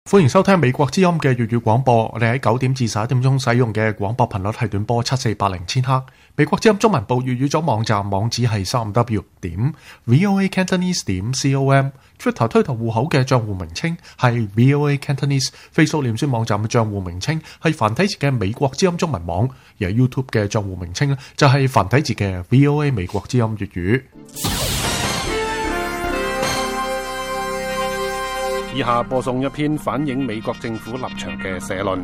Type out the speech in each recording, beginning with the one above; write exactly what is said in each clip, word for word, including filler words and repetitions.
歡迎收聽美國之音嘅粵語廣播。我哋喺九點至十一點鐘使用嘅廣播頻率係短波七四八零千赫。美國之音中文部粵語組網站網址係三五 w 點 voa cantonese 點 com。Twitter 推特戶口嘅賬戶名稱係 voa cantonese。Facebook 臉書網站嘅賬戶名稱係繁體字嘅美國之音中文網，而係 YouTube 嘅賬戶名稱咧就係繁體字嘅 voa 美國之音粵語。 以下播送一篇反映美國政府立場嘅社論。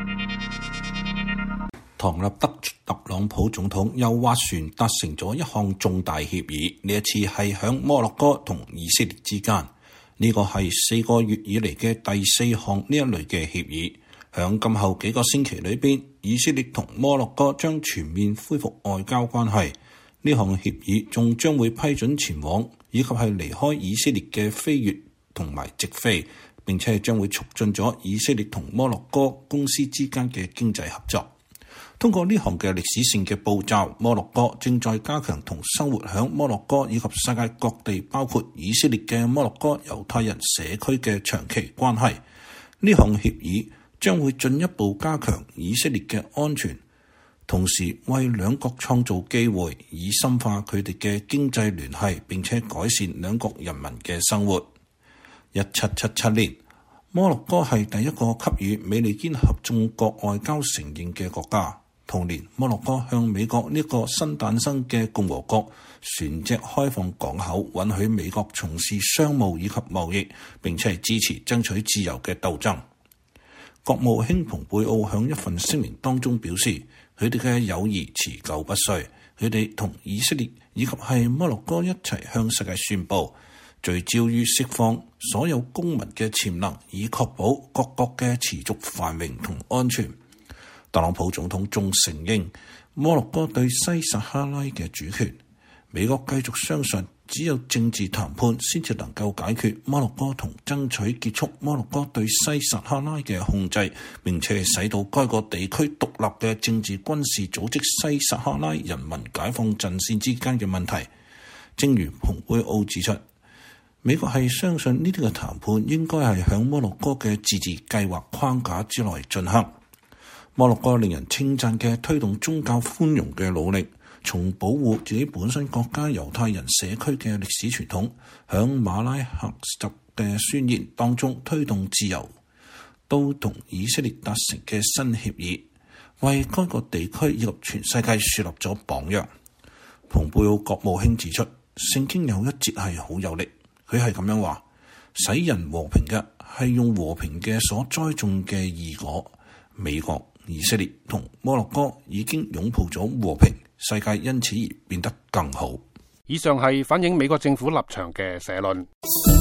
唐納德特朗普總統又斡旋達成咗一項重大協議，呢一次係響摩洛哥同以色列之間，呢個係四個月以嚟嘅第四項呢一類嘅協議。響今後幾個星期裏邊，以色列同摩洛哥將全面恢復外交關係。呢項協議仲將會批准前往以及係離開以色列嘅飛越同埋直飛，並且將會促進咗以色列同摩洛哥公司之間嘅經濟合作。通過呢項嘅歷史性嘅步驟，摩洛哥正在加強同生活響摩洛哥以及世界各地，包括以色列嘅摩洛哥猶太人社區嘅長期關係。呢項協議將會進一步加強以色列嘅安全，同時為兩國創造機會，以深化佢哋嘅經濟聯繫，並且改善兩國人民嘅生活。一七七七年，摩洛哥係第一個給予美利堅合眾國外交承認嘅國家。同年，摩洛哥向美國呢個新誕生嘅共和國船隻開放港口，允許美國從事商務以及貿易，並且係支持爭取自由嘅鬥爭。國務卿蓬佩奧響一份聲明當中表示，佢哋嘅友誼持久不衰，佢哋同以色列以及係摩洛哥一齊向世界宣布，聚焦於釋放所有公民嘅潛能，以確保各國嘅持續繁榮同安全。特朗普總統仲承認摩洛哥對西撒哈拉嘅主權。美國繼續相信，只有政治談判先至能夠解決摩洛哥同爭取結束摩洛哥對西撒哈拉嘅控制，並且使到該個地區獨立嘅政治軍事組織西撒哈拉人民解放陣線之間嘅問題。正如蓬佩奧指出，美國係相信呢啲嘅談判應該係響摩洛哥嘅自治計劃框架之內進行。摩洛哥令人稱讚嘅推動宗教寬容嘅努力，從保護自己本身國家猶太人社區嘅歷史傳統，響馬拉喀什嘅宣言當中推動自由，都同以色列達成嘅新協議，為該個地區以及全世界樹立咗榜樣。蓬佩奧國務卿指出，聖經有一節係好有力，佢係咁樣話：使人和平嘅係用和平嘅所栽種嘅義果。美國、以色列同摩洛哥已經擁抱咗和平，世界因此而變得更好。 以上係反映美國政府立場嘅社論。